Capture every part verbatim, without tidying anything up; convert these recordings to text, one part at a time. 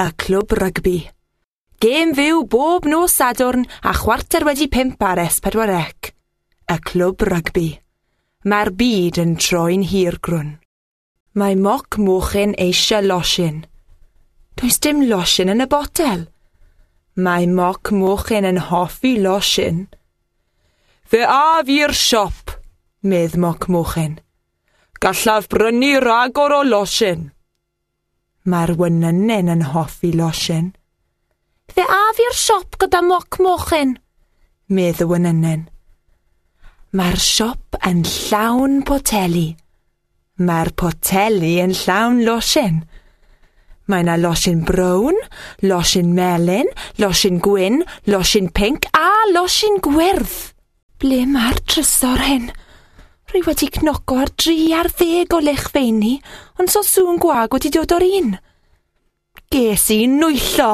y clwb rygbi. Gêm fyw bob nos Sadwrn a chwarter wedi pump ar S pedwar C. Y clwb rygbi. Mae'r byd yn troi'n hirgrwn. Mae moc mochyn eisiau losin. Does dim losin yn y botel. Mae moc mochyn yn hoffi losin. Fe a fi'r siop, medd moc mochyn. Gallaf brynu ragor o losin. Mae'r wenynyn yn hoffi losin. Fe a fi'r siop gyda moc mochyn, medd y wenynyn. Mae'r siop yn llawn poteli. Mae'r poteli yn llawn losin. Mae yna losin brown, losin melyn, losin gwyn, losin pinc a losin gwyrdd. Ble mae'r trysor hyn? Rwy wedi cnoco ar dri ar ddeg o lechfeini, ond so sŵn gwag wedi dod o'r un. Ges i nwylo.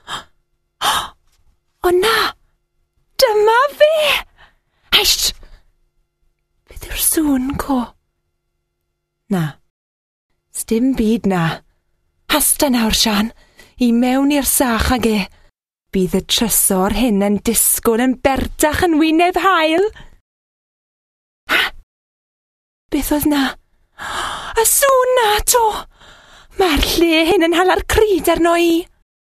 O na! Dyma fe! Heish! Beth yw'r sŵn co? Na. Sdim byd na. Hasta nawr, Sian, i mewn i'r sach ag e. Bydd y trysor hyn yn disgwyl yn berdach yn wyneb hael. Ha! Beth oedd na? Y sŵn na to! Mae'r lle hyn yn hala'r cryd arno i.